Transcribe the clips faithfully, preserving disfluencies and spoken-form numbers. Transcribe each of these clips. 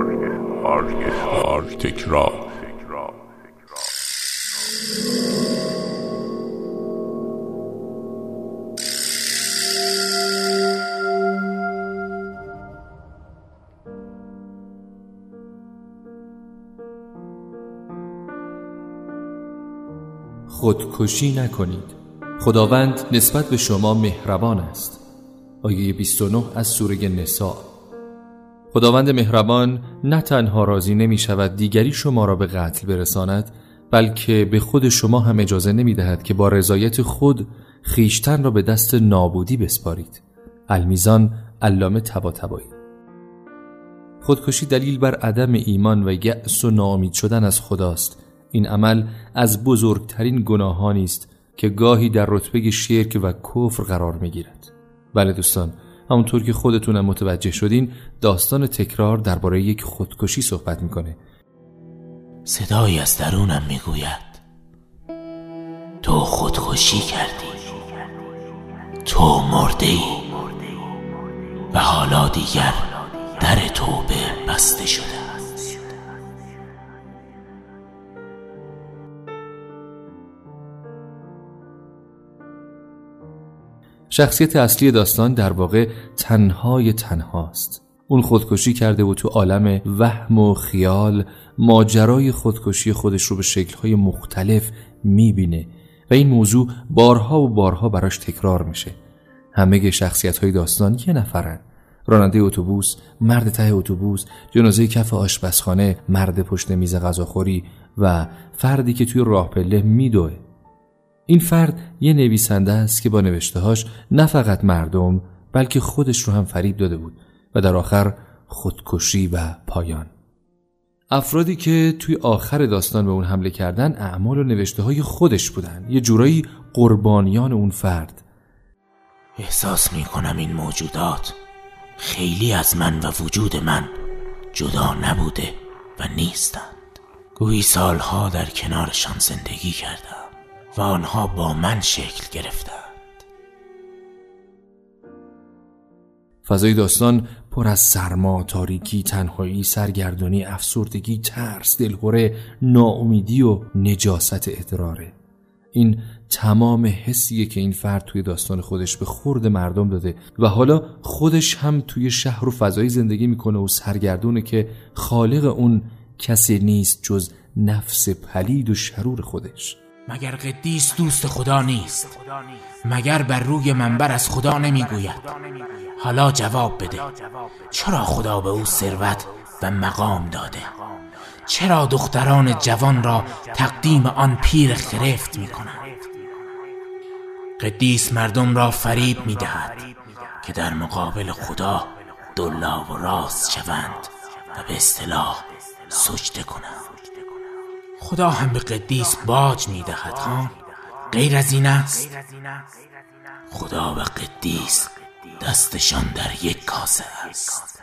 بار تکرار. خودکشی نکنید. خداوند نسبت به شما مهربان است. آیه بیست و نه از سوره نساء. خداوند مهربان نه تنها راضی نمی شود دیگری شما را به قتل برساند، بلکه به خود شما هم اجازه نمی دهد که با رضایت خود خیشتن را به دست نابودی بسپارید. المیزان، علامه طباطبایی. خودکشی دلیل بر عدم ایمان و یأس و ناامید شدن از خداست. این عمل از بزرگترین گناهانی است که گاهی در رتبه شرک و کفر قرار می‌گیرد. بله دوستان، همونطور که خودتونم متوجه شدین، داستان تکرار درباره یک خودکشی صحبت می‌کنه. صدایی از درونم میگوید تو خودکشی کردی، تو مرده‌ای و حالا دیگر در توبه بسته شده. شخصیت اصلی داستان در واقع تنهای تنهاست. اون خودکشی کرده و تو عالم وهم و خیال ماجرای خودکشی خودش رو به شکل‌های مختلف می‌بینه و این موضوع بارها و بارها براش تکرار میشه. همه شخصیت‌های داستان یه نفرن: راننده اتوبوس، مرد ته اتوبوس، جنازه کف آشپزخانه، مرد پشت میز غذاخوری و فردی که توی راه پله میدوه. این فرد یه نویسنده است که با نوشته‌هاش نه فقط مردم بلکه خودش رو هم فریب داده بود و در آخر خودکشی و پایان. افرادی که توی آخر داستان به اون حمله کردن اعمال و نوشته‌های خودش بودن، یه جورایی قربانیان اون فرد. احساس می‌کنم این موجودات خیلی از من و وجود من جدا نبوده و نیستند. گویی سالها در کنارشان زندگی کردم و آنها با من شکل گرفتند. فضای داستان پر از سرما، تاریکی، تنهایی، سرگردانی، افسردگی، ترس، دلهره، ناامیدی و نجاست ادراره. این تمام حسیه که این فرد توی داستان خودش به خورد مردم داده و حالا خودش هم توی شهر و فضایی زندگی میکنه و سرگردونه که خالق اون کسی نیست جز نفس پلید و شرور خودش. مگر قدیس دوست خدا نیست؟ مگر بر روی منبر از خدا نمیگوید؟ حالا جواب بده، چرا خدا به او ثروت و مقام داده؟ چرا دختران جوان را تقدیم آن پیر خرفت میکنند؟ قدیس مردم را فریب میدهد که در مقابل خدا دلا و راست شوند و به اصطلاح سجده کنند. خدا هم به قدیس باج میدهد ها؟ غیر از این است؟ خدا و قدیس دستشان در یک کاسه است.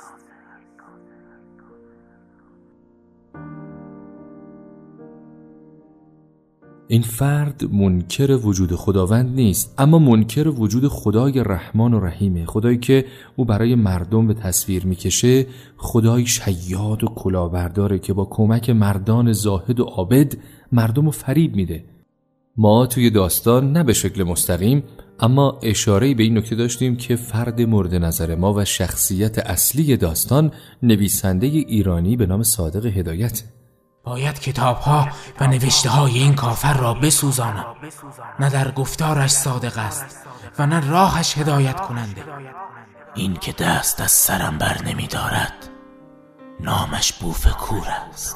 این فرد منکر وجود خداوند نیست، اما منکر وجود خدای رحمان و رحیمه. خدایی که او برای مردم به تصویر میکشه خدای شیاد و کلاهبرداره که با کمک مردان زاهد و عابد مردم رو فریب میده. ما توی داستان نه به شکل مستقیم اما اشاره‌ای به این نکته داشتیم که فرد مورد نظر ما و شخصیت اصلی داستان نویسنده ایرانی به نام صادق هدایت. باید کتاب‌ها و نوشته‌های این کافر را بسوزانم. نه در گفتارش صادق است و نه راهش هدایت کننده. این که دست از سرم بر نمی دارد نامش بوفکور است.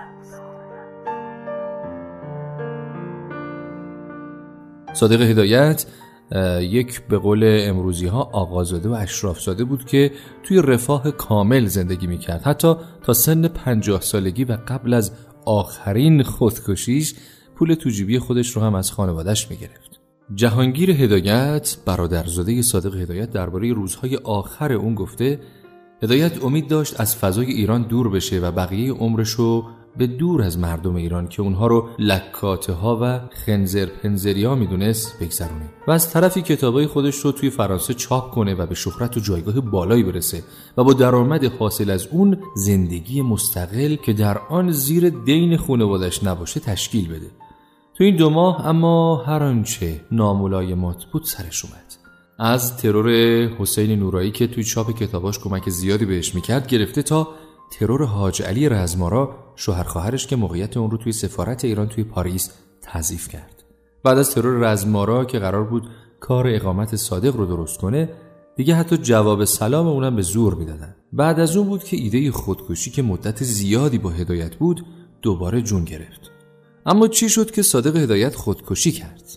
صادق هدایت یک به قول امروزی ها آقازاده و اشرافزاده بود که توی رفاه کامل زندگی میکرد، حتی تا سن پنجاه سالگی و قبل از آخرین خودکشیش پول تو جیبی خودش رو هم از خانواده‌اش میگرفت. جهانگیر هدایت، برادرزاده صادق هدایت، درباره روزهای آخر اون گفته هدایت امید داشت از فضای ایران دور بشه و بقیه عمرش رو به دور از مردم ایران که اونها رو لکاته ها و خنزر پنزری ها میدونست بگذرونه و از طرفی کتابای خودش رو توی فرانسه چاپ کنه و به شهرت و جایگاه بالایی برسه و با درآمد حاصل از اون زندگی مستقل که در آن زیر دین خانواده‌اش نباشه تشکیل بده. تو این دو ماه اما هر آنچه ناملایمات بود سرش اومد. از ترور حسین نورایی که توی چاپ کتاباش کمک زیادی بهش میکرد گرفته تا ترور حاج علی رزمارا، شوهر خواهرش که موقعیت اون رو توی سفارت ایران توی پاریس تضعیف کرد. بعد از ترور رزمارا که قرار بود کار اقامت صادق رو درست کنه، دیگه حتی جواب سلام اونم به زور میدادن. بعد از اون بود که ایده خودکشی که مدت زیادی با هدایت بود دوباره جون گرفت. اما چی شد که صادق هدایت خودکشی کرد؟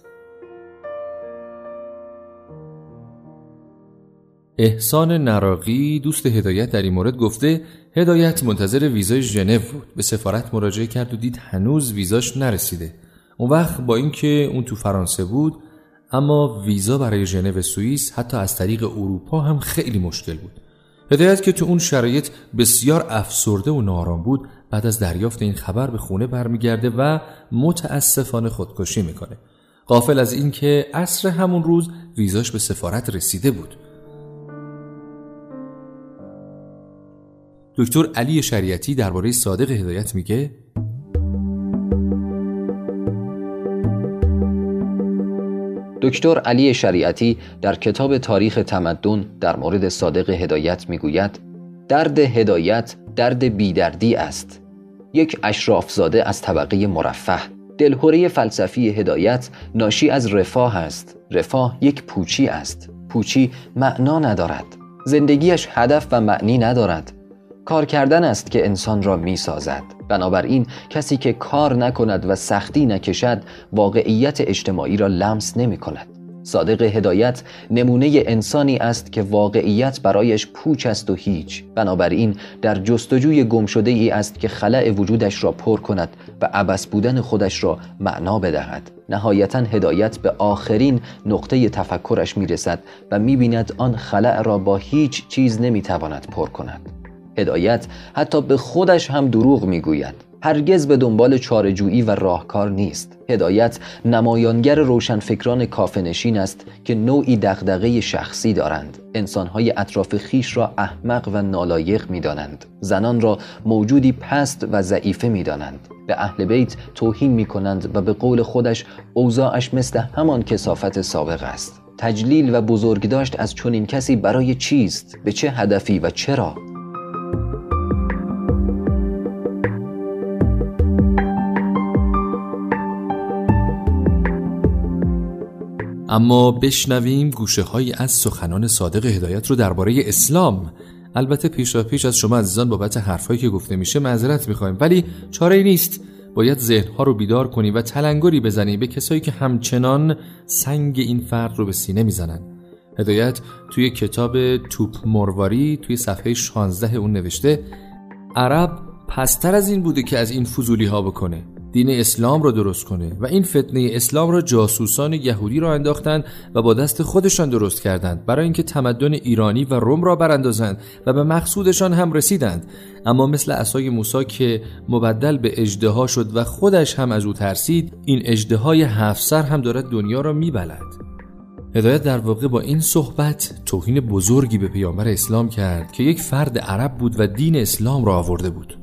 احسان نراقی دوست هدایت در این مورد گفته هدایت منتظر ویزای ژنو بود. به سفارت مراجعه کرد و دید هنوز ویزاش نرسیده. اون وقت با اینکه اون تو فرانسه بود اما ویزا برای ژنو سوئیس حتی از طریق اروپا هم خیلی مشکل بود. هدایت که تو اون شرایط بسیار افسرده و ناآرام بود، بعد از دریافت این خبر به خونه برمیگرده و متاسفانه خودکشی میکنه. غافل از این که عصر همون روز ویزاش به سفارت رسیده بود. دکتر علی شریعتی درباره صادق هدایت میگه دکتر علی شریعتی در کتاب تاریخ تمدن در مورد صادق هدایت میگوید درد هدایت درد بیدردی است. یک اشرافزاده از طبقه مرفه. دلهوره فلسفی هدایت ناشی از رفاه است. رفاه یک پوچی است. پوچی معنا ندارد. زندگیش هدف و معنی ندارد. کار کردن است که انسان را می سازد. بنابراین کسی که کار نکند و سختی نکشد واقعیت اجتماعی را لمس نمی کند. صادق هدایت نمونه انسانی است که واقعیت برایش پوچ است و هیچ. بنابراین در جستجوی گم شده ای است که خلأ وجودش را پر کند و عبث بودن خودش را معنا بدهد. نهایتاً هدایت به آخرین نقطه تفکرش می رسد و می بیند آن خلأ را با هیچ چیز نمی تواند پر کند. هدایت حتی به خودش هم دروغ میگوید. هرگز به دنبال چاره‌جویی و راهکار نیست. هدایت نمایانگر روشنفکران کافه‌نشین است که نوعی دغدغه شخصی دارند. انسان‌های اطراف خیش را احمق و نالایق می‌دانند. زنان را موجودی پست و ضعیفه می‌دانند. به اهل بیت توهین می‌کنند و به قول خودش اوضاعش مثل همان کثافت سابق است. تجلیل و بزرگداشت از چنین کسی برای چیست؟ به چه هدفی و چرا؟ اما بشنویم گوشه هایی از سخنان صادق هدایت رو درباره اسلام. البته پیشا پیش از شما عزیزان بابت حرفایی که گفته میشه معذرت میخوایم، ولی چاره‌ای نیست. باید ذهنها رو بیدار کنی و تلنگری بزنی به کسایی که همچنان سنگ این فرد رو به سینه میزنن. هدایت توی کتاب توپ مرواری توی صفحه شانزده اون نوشته عرب پستر از این بوده که از این فضولی ها بکنه، دین اسلام را درست کنه و این فتنه اسلام را جاسوسان یهودی را انداختند و با دست خودشان درست کردند برای اینکه تمدن ایرانی و روم را براندازند و به مقصودشان هم رسیدند. اما مثل عصای موسی که مبدل به اژدها شد و خودش هم از او ترسید، این اژدهای هفت سر هم دارد دنیا را میبلد. هدایت در واقع با این صحبت توهین بزرگی به پیامبر اسلام کرد که یک فرد عرب بود و دین اسلام را آورده بود.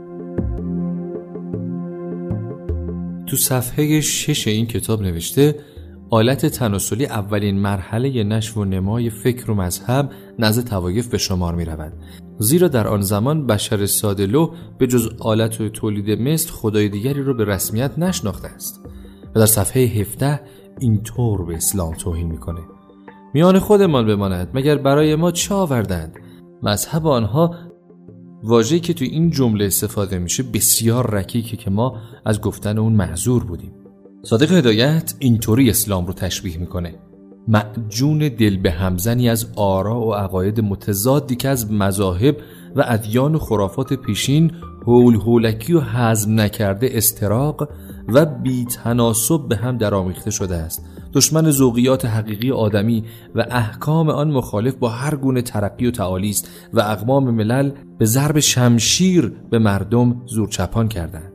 تو صفحه شش این کتاب نوشته آلت تناسلی اولین مرحله نشو و نمای فکر و مذهب نزد طوایف به شمار می رود، زیرا در آن زمان بشر ساده‌لوح به جز آلت و تولید مثل خدای دیگری رو به رسمیت نشناخته است. و در صفحه هفده اینطور به اسلام توهین میکنه: میان خودمان بماند، مگر برای ما چه آوردند؟ مذهب آنها، واژه‌ای که تو این جمله استفاده میشه بسیار رکیکه که ما از گفتن اون معذور بودیم. صادق هدایت اینطوری اسلام رو تشبیه میکنه: معجون دل به همزنی از آرا و عقاید متضادی که از مذاهب و ادیان و خرافات پیشین هول هولکی و هضم نکرده استراق و بی تناسب به هم درآمیخته شده است. دشمن ذوقیات حقیقی آدمی و احکام آن مخالف با هر گونه ترقی و تعالی است و اقوام ملل به ضرب شمشیر به مردم زورچپان کردند.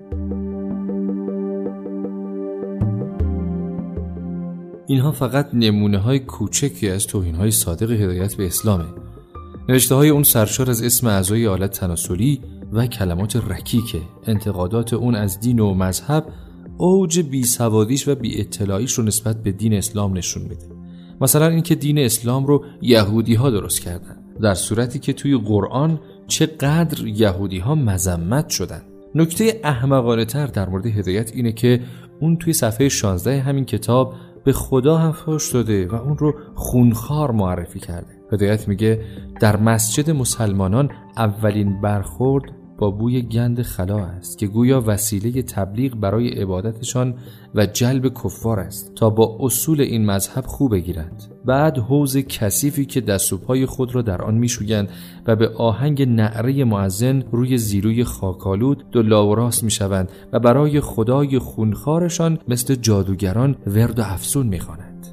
اینها فقط نمونه های کوچکی از توهین های صادق هدایت به اسلامه. نوشته های اون سرشار از اسم اعضای آلت تناسلی و کلمات رکیکه. انتقادات اون از دین و مذهب اوج بیسوادیش و بی اطلاعیش رو نسبت به دین اسلام نشون میده. مثلا اینکه دین اسلام رو یهودی ها درست کردن، در صورتی که توی قرآن چقدر یهودی ها مذمت شدن. نکته احمقانه تر در مورد هدایت اینه که اون توی صفحه شانزده همین کتاب به خدا هم فحش داده و اون رو خونخوار معرفی کرده. هدایت میگه در مسجد مسلمانان اولین برخورد با بوی گند خلا است که گویا وسیله تبلیغ برای عبادتشان و جلب کفار است تا با اصول این مذهب خو بگیرند. بعد حوض کثیفی که دست و پای خود را در آن میشویند و به آهنگ نعره مؤذن روی زیروی خاکالود دولا و راست میشوند و برای خدای خونخوارشان مثل جادوگران ورد و افسون میخوانند.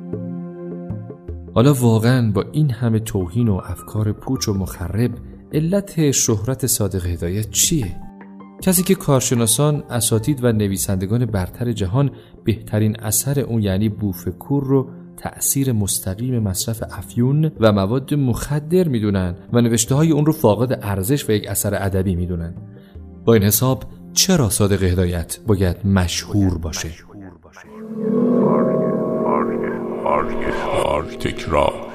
حالا واقعا با این همه توهین و افکار پوچ و مخرب علت شهرت صادق هدایت چیه؟ کسی که کارشناسان، اساتید و نویسندگان برتر جهان بهترین اثر اون یعنی بوفکور رو تأثیر مستقیم مصرف افیون و مواد مخدر میدونن و نوشته های اون رو فاقد ارزش و یک اثر ادبی میدونن. با این حساب چرا صادق هدایت باید مشهور باشه؟ تکرار